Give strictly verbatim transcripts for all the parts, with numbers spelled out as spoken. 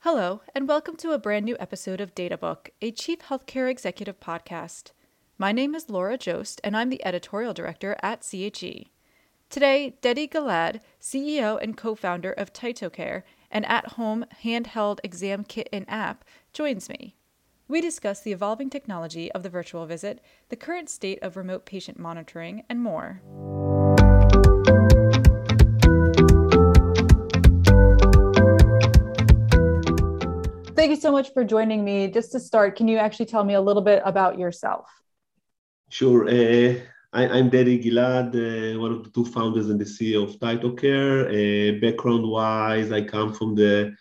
Hello, and welcome to a brand new episode of DataBook, a Chief Healthcare Executive podcast. My name is Laura Jost, and I'm the editorial director at C H E. Today, Dedi Gilad, C E O and co-founder of TytoCare, an at-home handheld exam kit and app, joins me. We discuss the evolving technology of the virtual visit, the current state of remote patient monitoring, and more. Thank you so much for joining me. Just to start, can you actually tell me a little bit about yourself? Sure. Uh, I, I'm Dedi Gilad, uh, one of the two founders and the C E O of TytoCare. Uh, background-wise, I come from the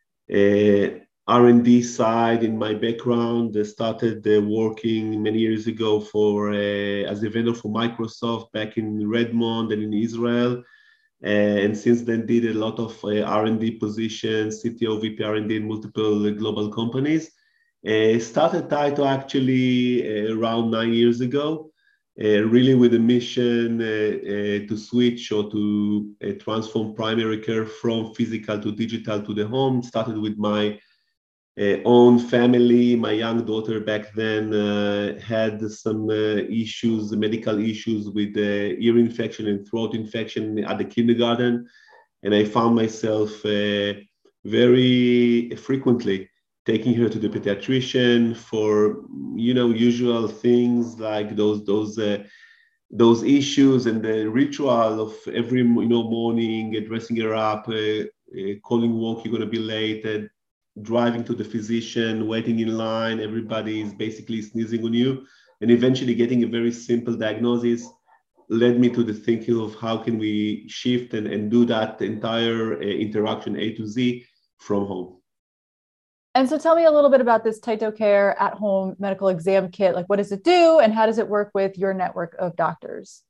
uh, R and D side. In my background, I started uh, working many years ago for uh, as a vendor for Microsoft back in Redmond and in Israel. Uh, and since then did a lot of uh, R and D positions, C T O, V P R and D in multiple uh, global companies. Uh, started Tyto actually uh, around nine years ago, uh, really with a mission uh, uh, to switch or to uh, transform primary care from physical to digital to the home. Started with my uh, own family. My young daughter back then uh, had some uh, issues, medical issues with uh, ear infection and throat infection at the kindergarten. And I found myself uh, very frequently taking her to the pediatrician for, you know, usual things like those, those, uh, those issues and the ritual of every, you know, morning, uh, dressing her up, uh, uh, calling work, you're going to be late, uh, driving to the physician, waiting in line, everybody is basically sneezing on you, and eventually getting a very simple diagnosis led me to the thinking of how can we shift and, and do that entire uh, interaction A to Z from home. And so tell me a little bit about this TytoCare at-home medical exam kit. Like, what does it do and how does it work with your network of doctors?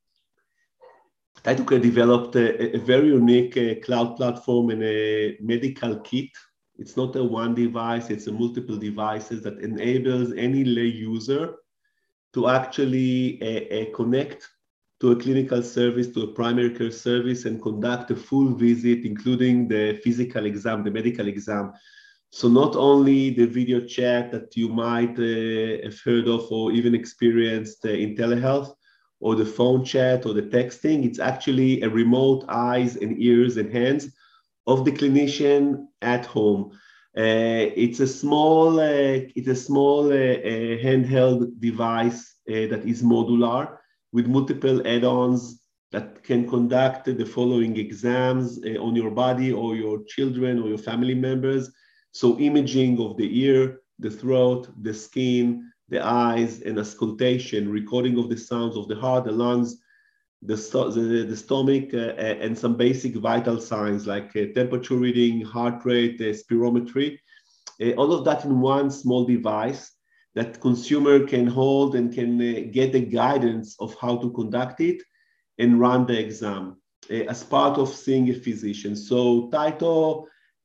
TytoCare developed a, a very unique uh, cloud platform and a medical kit. It's not a one device, it's a multiple devices that enables any lay user to actually uh, uh, connect to a clinical service, to a primary care service, and conduct a full visit, including the physical exam, the medical exam. So not only the video chat that you might uh, have heard of or even experienced uh, in telehealth, or the phone chat or the texting, it's actually a remote eyes and ears and hands of the clinician at home. Uh, it's a small, uh, it's a small uh, uh, handheld device uh, that is modular with multiple add-ons that can conduct the following exams uh, on your body or your children or your family members. So imaging of the ear, the throat, the skin, the eyes, and auscultation, recording of the sounds of the heart, the lungs, the, the, the stomach, uh, and some basic vital signs like uh, temperature reading, heart rate, uh, spirometry. Uh, all of that in one small device that consumer can hold and can uh, get the guidance of how to conduct it and run the exam uh, as part of seeing a physician. So Tyto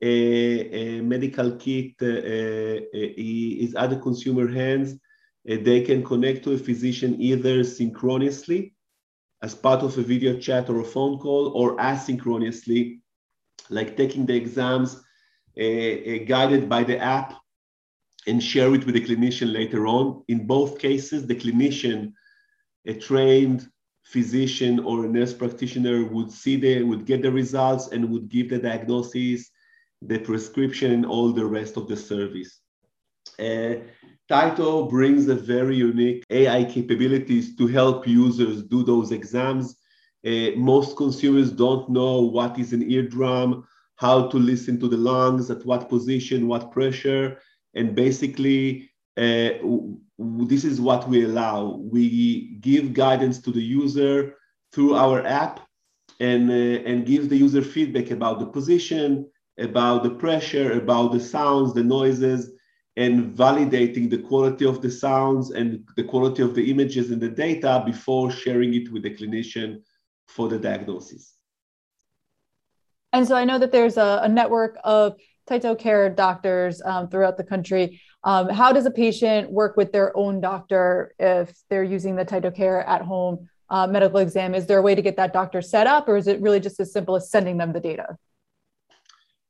a, a medical kit uh, uh, is at the consumer hands. Uh, they can connect to a physician either synchronously as part of a video chat or a phone call, or asynchronously, like taking the exams uh, uh, guided by the app and share it with the clinician later on. In both cases, the clinician, a trained physician or a nurse practitioner, would see the, would get the results and would give the diagnosis, the prescription, and all the rest of the service. Uh, Tyto brings a very unique A I capabilities to help users do those exams. Uh, most consumers don't know what is an eardrum, how to listen to the lungs, at what position, what pressure, and basically uh, this is what we allow. We give guidance to the user through our app and, uh, and give the user feedback about the position, about the pressure, about the sounds, the noises, and validating the quality of the sounds and the quality of the images and the data before sharing it with the clinician for the diagnosis. And so I know that there's a, a network of TytoCare doctors um, throughout the country. Um, how does a patient work with their own doctor if they're using the TytoCare at home uh, medical exam? Is there a way to get that doctor set up, or is it really just as simple as sending them the data?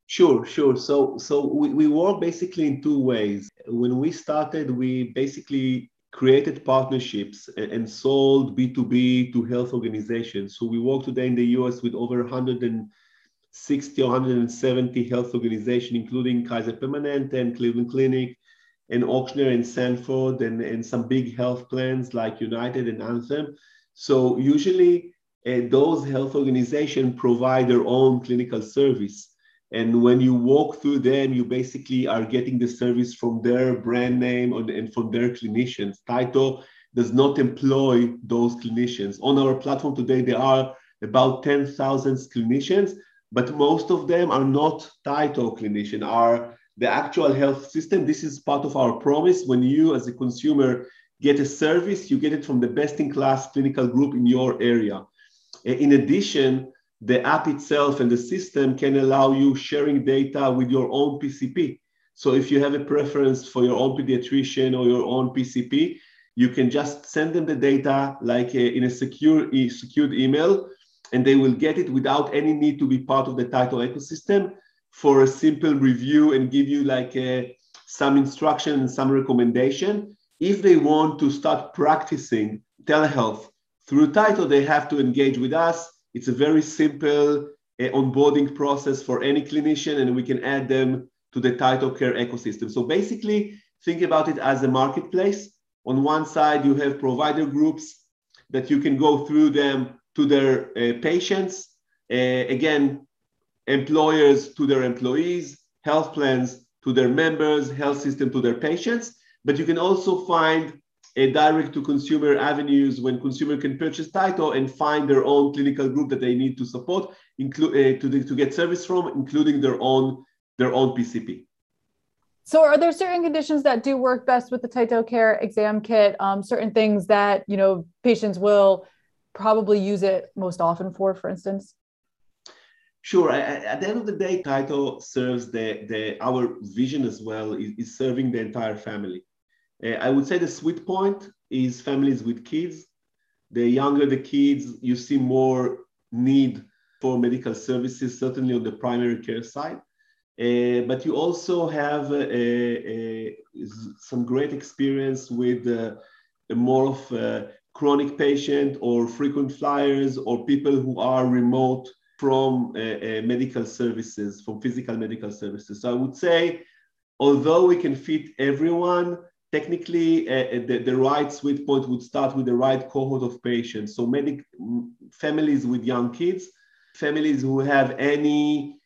Sure, sure. So, so we, we work basically in two ways. When we started, we basically created partnerships and, and sold B two B to health organizations. So we work today in the U S with over one hundred sixty or one hundred seventy health organizations, including Kaiser Permanente and Cleveland Clinic and Ochsner and Sanford and, and some big health plans like United and Anthem. So usually uh, those health organizations provide their own clinical service. And when you walk through them, you basically are getting the service from their brand name and from their clinicians. Tyto does not employ those clinicians. On our platform today, there are about ten thousand clinicians, but most of them are not Tyto clinicians, are the actual health system. This is part of our promise. When you, as a consumer, get a service, you get it from the best-in-class clinical group in your area. In addition, the app itself and the system can allow you sharing data with your own P C P. So if you have a preference for your own pediatrician or your own P C P, you can just send them the data like a, in a secure, e- secured email, and they will get it without any need to be part of the Tyto ecosystem for a simple review and give you like a, some instruction and some recommendation. If they want to start practicing telehealth through Tyto, they have to engage with us. It's a very simple uh, onboarding process for any clinician, and we can add them to the Tyto Care ecosystem. So basically, think about it as a marketplace. On one side, you have provider groups that you can go through them to their uh, patients. Uh, again, employers to their employees, health plans to their members, health system to their patients. But you can also find a direct-to-consumer avenues when consumer can purchase Tyto and find their own clinical group that they need to support, include uh, to, the, to get service from, including their own their own P C P. So, are there certain conditions that do work best with the Tyto Care exam kit? Um, certain things that you know patients will probably use it most often for, for instance. Sure. At the end of the day, Tyto serves the the our vision as well is, is serving the entire family. Uh, I would say the sweet point is families with kids. The younger the kids, you see more need for medical services, certainly on the primary care side. Uh, but you also have uh, a, a, some great experience with uh, more of a chronic patient or frequent flyers or people who are remote from uh, uh, medical services, from physical medical services. So I would say, although we can fit everyone, technically, uh, the, the right sweet point would start with the right cohort of patients. So medic, families with young kids, families who have any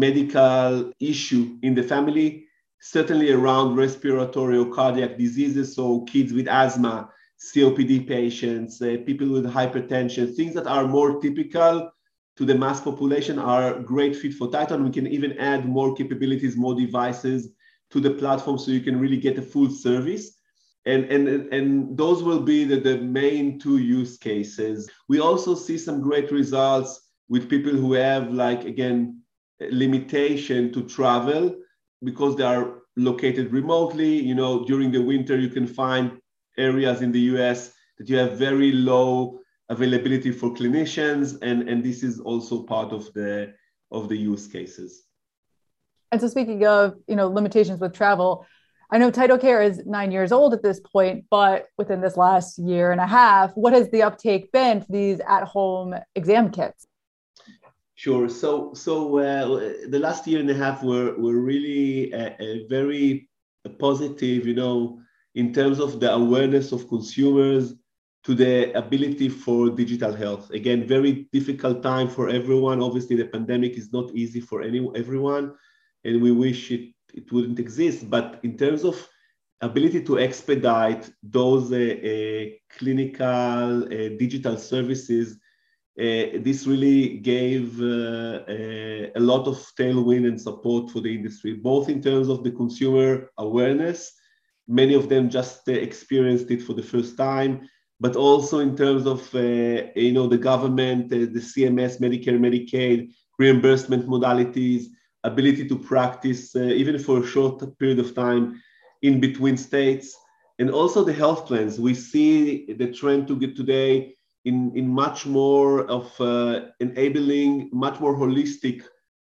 medical issue in the family, certainly around respiratory or cardiac diseases. So kids with asthma, C O P D patients, uh, people with hypertension, things that are more typical to the mass population are great fit for Tyto. And we can even add more capabilities, more devices to the platform so you can really get a full service. And, and, and those will be the, the main two use cases. We also see some great results with people who have, like, again, limitation to travel because they are located remotely. You know, during the winter, you can find areas in the U S that you have very low availability for clinicians. And, and this is also part of the, of the use cases. And so speaking of, you know, limitations with travel, I know Tyto Care is nine years old at this point, but within this last year and a half, what has the uptake been for these at-home exam kits? Sure. So, so uh, the last year and a half were were really a, a very positive, you know, in terms of the awareness of consumers to the ability for digital health. Again, very difficult time for everyone. Obviously, the pandemic is not easy for any everyone, and we wish it, it wouldn't exist. But in terms of ability to expedite those uh, uh, clinical uh, digital services, uh, this really gave uh, a, a lot of tailwind and support for the industry, both in terms of the consumer awareness. Many of them just uh, experienced it for the first time, but also in terms of uh, you know the government, uh, the C M S, Medicare, Medicaid, reimbursement modalities, ability to practice uh, even for a short period of time in between states, and also the health plans. We see the trend to get today in, in much more of uh, enabling much more holistic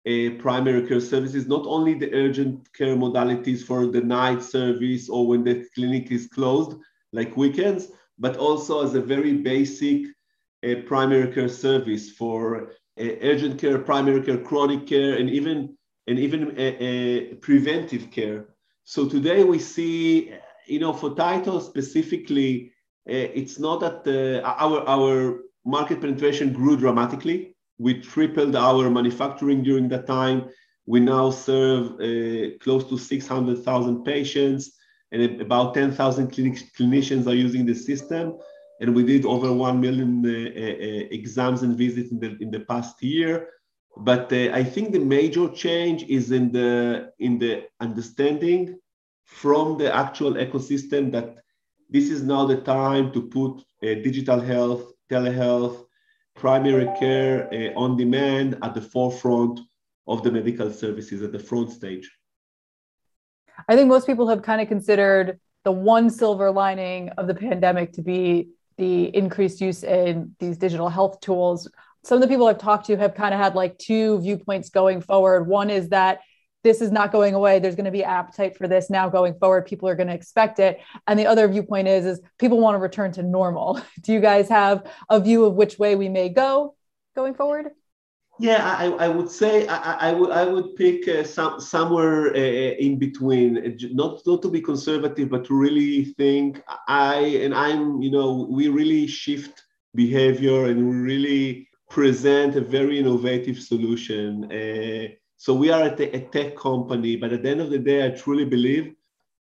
uh, primary care services, not only the urgent care modalities for the night service or when the clinic is closed, like weekends, but also as a very basic uh, primary care service for uh, urgent care, primary care, chronic care, and even and even uh, uh, preventive care. So today we see, you know, for Title specifically, uh, it's not that uh, our our market penetration grew dramatically. We tripled our manufacturing during that time. We now serve uh, close to six hundred thousand patients, and about ten thousand clinic- clinicians are using the system. And we did over one million uh, uh, exams and visits in the, in the past year. But uh, I think the major change is in the, in the understanding from the actual ecosystem that this is now the time to put uh, digital health, telehealth, primary care uh, on demand at the forefront of the medical services, at the front stage. I think most people have kind of considered the one silver lining of the pandemic to be the increased use in these digital health tools. Some of the people I've talked to have kind of had like two viewpoints going forward. One is that this is not going away. There's going to be appetite for this now going forward. People are going to expect it. And the other viewpoint is, is people want to return to normal. Do you guys have a view of which way we may go going forward? Yeah, I, I would say I, I would I would pick uh, some somewhere uh, in between, not not to be conservative, but to really think. I and I'm you know we really shift behavior and we really present a very innovative solution. Uh, so we are a, te- a tech company, but at the end of the day, I truly believe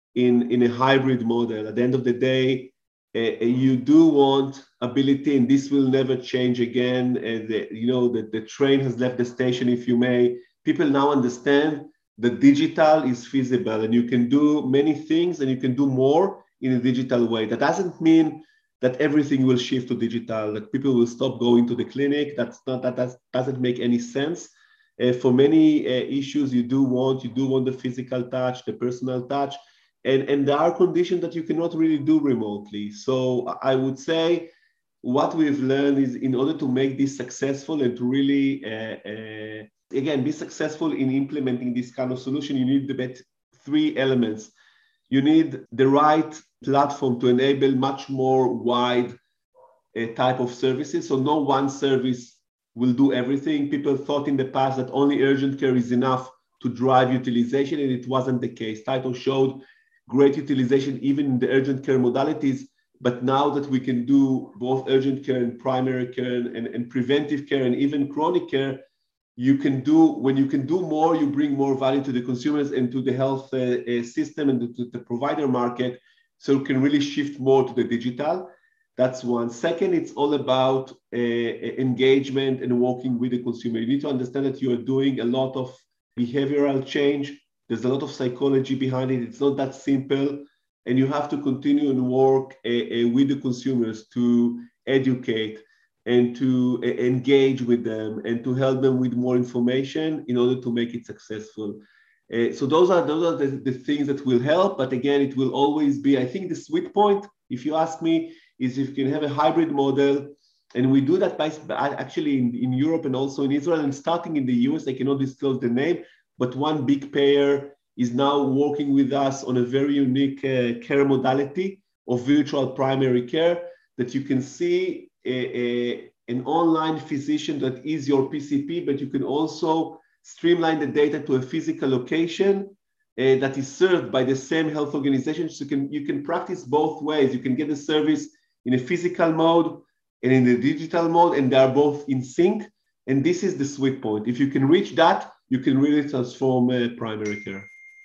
in in a hybrid model. At the end of the day, Uh, you do want ability, and this will never change again. Uh, the, you know, the, the train has left the station, if you may. People now understand that digital is feasible and you can do many things and you can do more in a digital way. That doesn't mean that everything will shift to digital, that people will stop going to the clinic. That's not, that that's, doesn't make any sense. Uh, for many uh, issues, you do want, you do want the physical touch, the personal touch. And, and there are conditions that you cannot really do remotely. So I would say what we've learned is in order to make this successful and to really, uh, uh, again, be successful in implementing this kind of solution, you need the three elements. You need the right platform to enable much more wide uh, type of services. So no one service will do everything. People thought in the past that only urgent care is enough to drive utilization, and it wasn't the case. Title showed great utilization even in the urgent care modalities, but now that we can do both urgent care and primary care and, and, and preventive care and even chronic care, you can do, when you can do more, you bring more value to the consumers and to the health uh, uh, system and to the provider market, so you can really shift more to the digital. That's one. Second, it's all about uh, engagement and working with the consumer. You need to understand that you are doing a lot of behavioral change. There's a lot of psychology behind it. It's not that simple. And you have to continue and work uh, uh, with the consumers to educate and to uh, engage with them and to help them with more information in order to make it successful. Uh, so those are, those are the, the things that will help. But again, it will always be, I think the sweet point, if you ask me, is if you can have a hybrid model. And we do that by actually in, in Europe and also in Israel and starting in the U S, I cannot disclose the name, but one big payer is now working with us on a very unique uh, care modality of virtual primary care that you can see a, a, an online physician that is your P C P, but you can also streamline the data to a physical location uh, that is served by the same health organization. So you can, you can practice both ways. You can get the service in a physical mode and in the digital mode, and they are both in sync. And this is the sweet point. If you can reach that, you can really transform uh, primary care.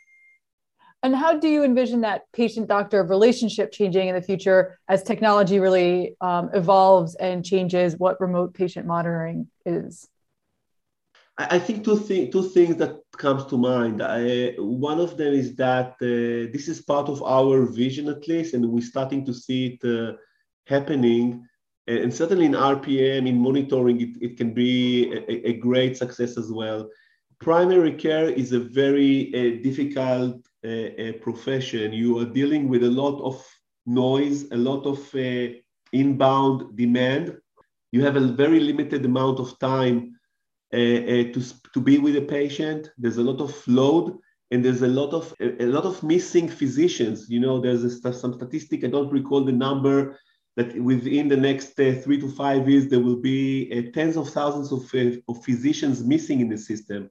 And how do you envision that patient-doctor relationship changing in the future as technology really um, evolves and changes what remote patient monitoring is? I think two, th- two things that comes to mind. I, one of them is that uh, this is part of our vision, at least, and we're starting to see it uh, happening. And certainly in R P M, in monitoring, it, it can be a, a great success as well. Primary care is a very uh, difficult uh, uh, profession. You are dealing with a lot of noise, a lot of uh, inbound demand. You have a very limited amount of time uh, uh, to, to be with the patient. There's a lot of load, and there's a lot of a, a lot of missing physicians. You know, there's a, some statistic, I don't recall the number, that within the next uh, three to five years, there will be uh, tens of thousands of, uh, of physicians missing in the system.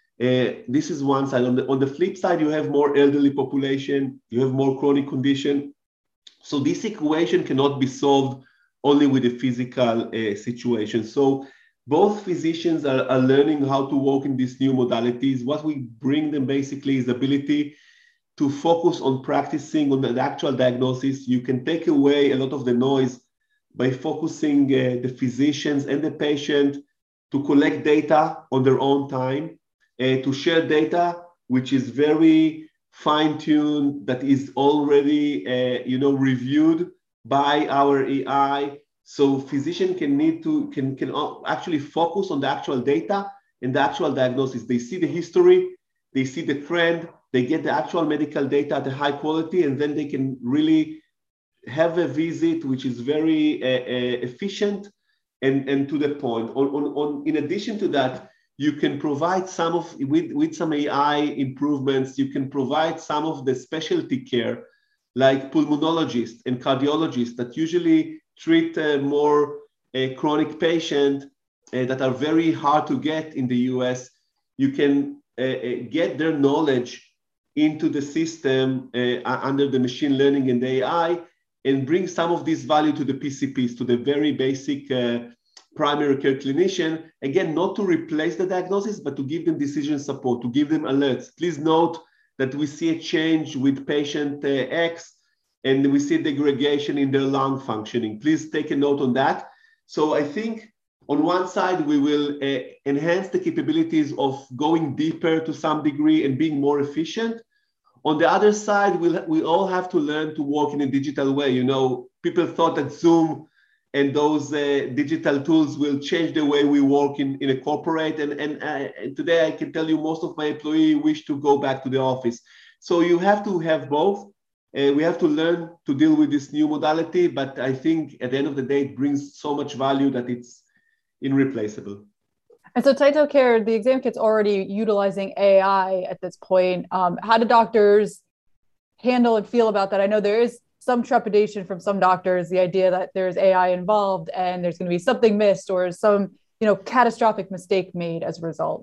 Uh, this is one side. On the, on the flip side, you have more elderly population, you have more chronic condition. So this equation cannot be solved only with a physical uh, situation. So both physicians are, are learning how to work in these new modalities. What we bring them basically is ability to focus on practicing on the actual diagnosis. You can take away a lot of the noise by focusing uh, the physicians and the patient to collect data on their own time, uh, to share data, which is very fine-tuned, that is already uh, you know, reviewed by our A I. So physician can need to, can, can actually focus on the actual data and the actual diagnosis. They see the history, they see the trend, they get the actual medical data at a high quality, and then they can really have a visit which is very uh, uh, efficient and, and to the point. On, on, on, in addition to that, you can provide some of, with, with some A I improvements, you can provide some of the specialty care, like pulmonologists and cardiologists that usually treat uh, more uh, chronic patients uh, that are very hard to get in the U S. You can uh, get their knowledge into the system uh, under the machine learning and A I, and bring some of this value to the P C Ps, to the very basic uh, primary care clinician. Again, not to replace the diagnosis, but to give them decision support, to give them alerts. Please note that we see a change with patient uh, X, and we see degradation in their lung functioning. Please take a note on that. So I think on one side, we will uh, enhance the capabilities of going deeper to some degree and being more efficient. On the other side, we'll, we all have to learn to work in a digital way. You know, people thought that Zoom and those uh, digital tools will change the way we work in, in a corporate. And, and, uh, and today I can tell you most of my employees wish to go back to the office. So you have to have both. Uh, we have to learn to deal with this new modality, but I think at the end of the day, it brings so much value that it's irreplaceable. And so TytoCare, the exam kit's already utilizing A I at this point. Um, how do doctors handle and feel about that? I know there is some trepidation from some doctors, the idea that there's A I involved and there's going to be something missed or some, you know, catastrophic mistake made as a result.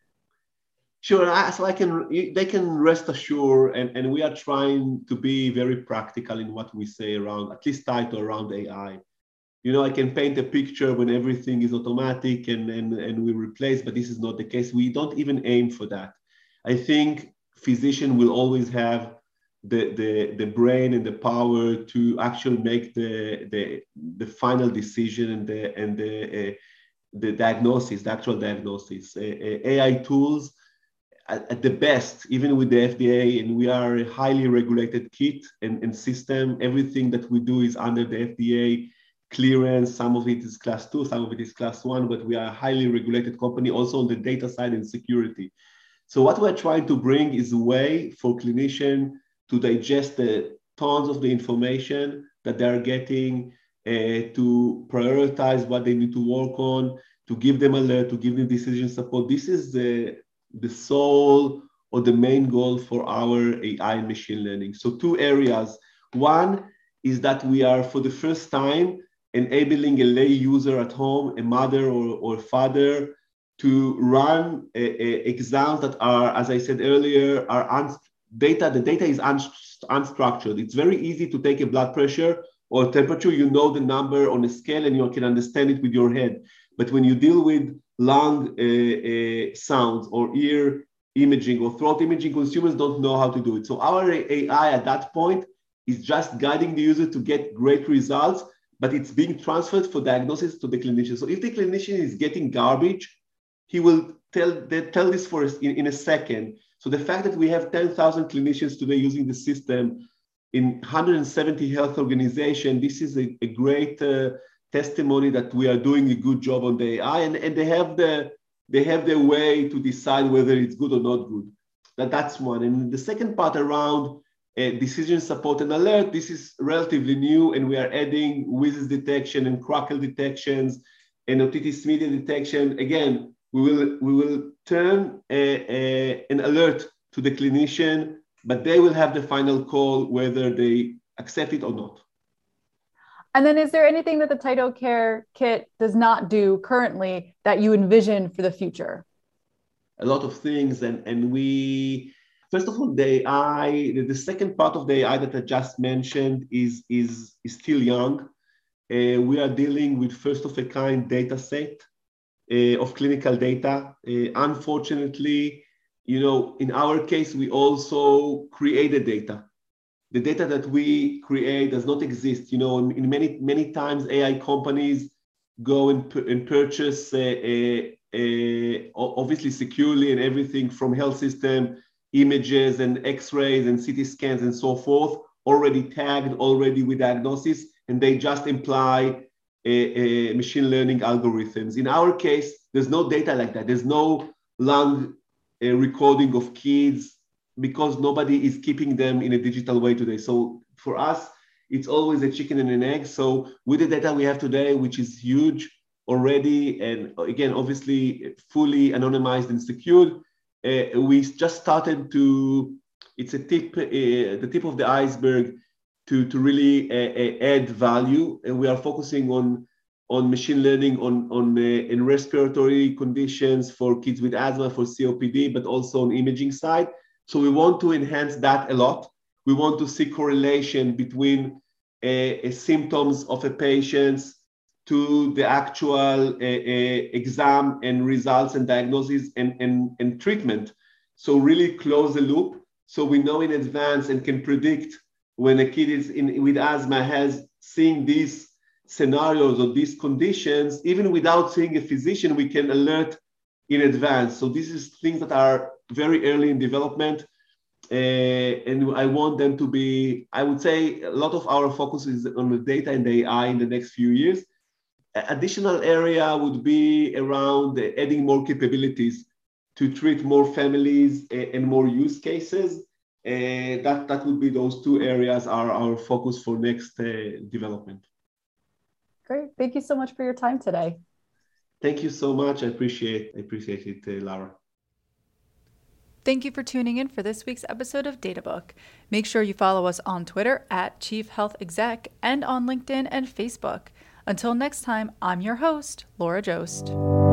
Sure, so I can, they can rest assured, and, and we are trying to be very practical in what we say around, at least Tyto, around A I. You know, I can paint a picture when everything is automatic and, and, and we replace, but this is not the case. We don't even aim for that. I think physician will always have the, the, the brain and the power to actually make the, the, the final decision and the, and the, uh, the diagnosis, the actual diagnosis. Uh, uh, A I tools, at, at the best, even with the F D A, and we are a highly regulated kit and, and system, everything that we do is under the F D A clearance. Some of it is class two, some of it is class one, but we are a highly regulated company also on the data side and security. So what we're trying to bring is a way for clinicians to digest the tons of the information that they're getting, uh, to prioritize what they need to work on, to give them alert, to give them decision support. This is the, the sole or the main goal for our A I and machine learning. So two areas. One is that we are, for the first time, enabling a lay user at home, a mother or, or father, to run a, a exams that are, as I said earlier, are un- data. The data is un- unstructured. It's very easy to take a blood pressure or temperature. You know the number on a scale and you can understand it with your head. But when you deal with lung uh, uh, sounds or ear imaging or throat imaging, consumers don't know how to do it. So our A I at that point is just guiding the user to get great results, but it's being transferred for diagnosis to the clinician. So if the clinician is getting garbage, he will tell, tell this for us in, in a second. So the fact that we have ten thousand clinicians today using the system in one hundred seventy health organizations, this is a, a great uh, testimony that we are doing a good job on the A I, and, and they have the they have their way to decide whether it's good or not good. That, that's one. And the second part around uh, decision support and alert, this is relatively new, and we are adding wheezes detection and crackle detections and otitis media detection. Again, we will, we will turn a, a, an alert to the clinician, but they will have the final call whether they accept it or not. And then is there anything that the TytoCare kit does not do currently that you envision for the future? A lot of things. And, and we, first of all, the A I, the, the second part of the A I that I just mentioned is, is, is still young. Uh, we are dealing with first of a kind data set uh, of clinical data. Uh, unfortunately, you know, in our case, we also created data. The data that we create does not exist. You know, in, in many, many times A I companies go and, and purchase uh, a, a, obviously securely and everything from health system, images and x-rays and C T scans and so forth, already tagged, already with diagnosis, and they just imply a, a machine learning algorithms. In our case, there's no data like that. There's no lung uh, recording of kids because nobody is keeping them in a digital way today. So for us, it's always a chicken and an egg. So with the data we have today, which is huge already, and again, obviously fully anonymized and secured, uh, we just started to, it's a tip, uh, the tip of the iceberg to, to really uh, add value. And we are focusing on, on machine learning on, on uh, in respiratory conditions for kids with asthma, for C O P D, but also on imaging side. So we want to enhance that a lot. We want to see correlation between uh, uh, symptoms of a patient to the actual uh, uh, exam and results and diagnosis and, and, and treatment. So really close the loop. So we know in advance and can predict when a kid is in, with asthma has seen these scenarios or these conditions, even without seeing a physician, we can alert in advance. So this is things that are very early in development. Uh, and I want them to be, I would say a lot of our focus is on the data and the A I in the next few years. Additional area would be around adding more capabilities to treat more families and more use cases. Uh, that, that would be those two areas are our focus for next uh, development. Great. Thank you so much for your time today. Thank you so much. I appreciate, I appreciate it, uh, Lara. Thank you for tuning in for this week's episode of DataBook. Make sure you follow us on Twitter at Chief Health Exec and on LinkedIn and Facebook. Until next time, I'm your host, Laura Jost.